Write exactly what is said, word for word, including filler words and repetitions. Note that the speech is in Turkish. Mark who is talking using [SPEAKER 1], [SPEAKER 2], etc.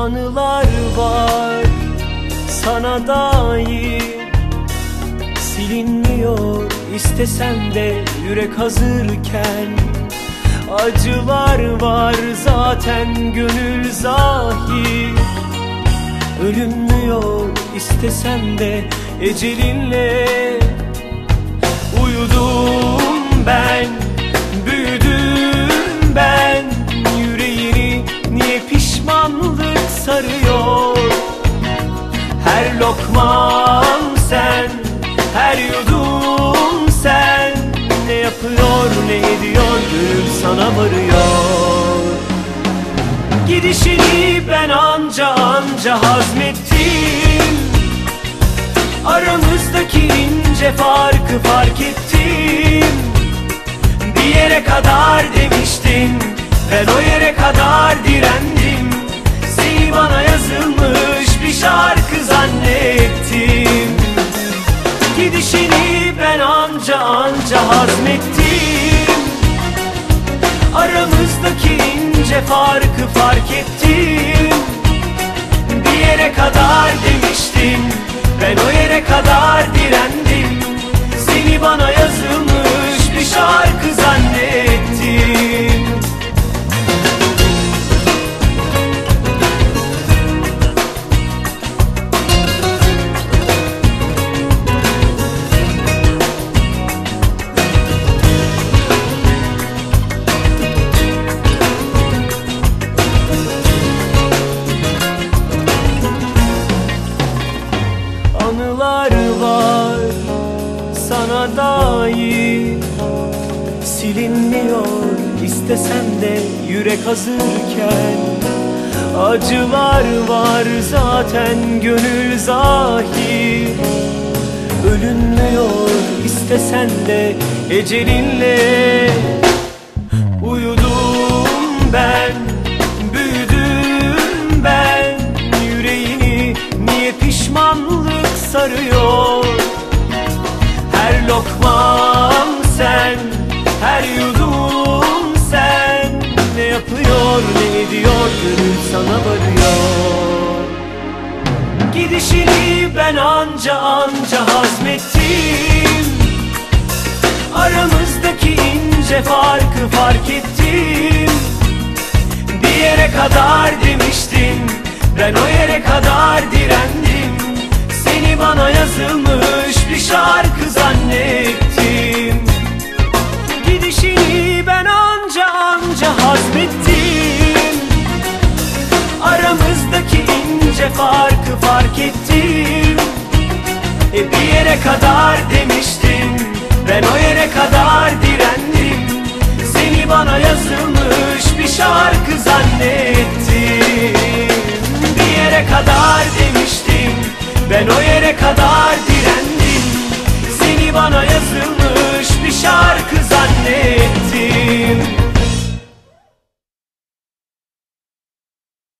[SPEAKER 1] Anılar var sana dair, silinmiyor istesem de yürek hazırken. Acılar var zaten gönül zahir, ölünmüyor istesem de ecelinle. Uyudum ben, büyüdüm ben, yüreğini niye pişmanlık sarıyor? Her lokman sen, her yudum sen, ne yapıyor ne ediyor gönül sana varıyor. Gidişini ben anca anca hazmettim, aramızdaki ince farkı fark ettim. Bir yere kadar demiştin, ben o yere kadar direndim. Seni bana yazılmış bir şarkı zannettim. Gidişini ben anca anca hazmettim, aramızdaki ince farkı fark ettim. Bir yere kadar demiştin, ben o yere kadar direndim. Seni bana yazılmış bir şarkı zannettim. Anılar var sana dair, silinmiyor istesem de yürek hazırken. Acılar var zaten gönül zahir, ölünmüyor istesen de ecelinle. Uyudum ben, büyüdüm ben, yüreğini niye pişmanlık sarıyor? Her lokman sen, her yudum sen, ne yapıyor ne ediyor gönül sana varıyor. Gidişini ben anca anca hazmettim, aramızdaki ince farkı fark ettim. Bir yere kadar demiştin, ben o yere kadar direndim. Seni bana yazılmış bir şarkı zannettim. Gidişini ben anca anca hazmettim, aramızdaki ince farkı fark ettim. E bir yere kadar demiştin, ben o yere kadar direndim. Seni bana yazılmış bir şarkı zannettim. Bir yere kadar demiştin, ben o yere kadar direndim. Seni bana yazılmış bir şarkı zannettim.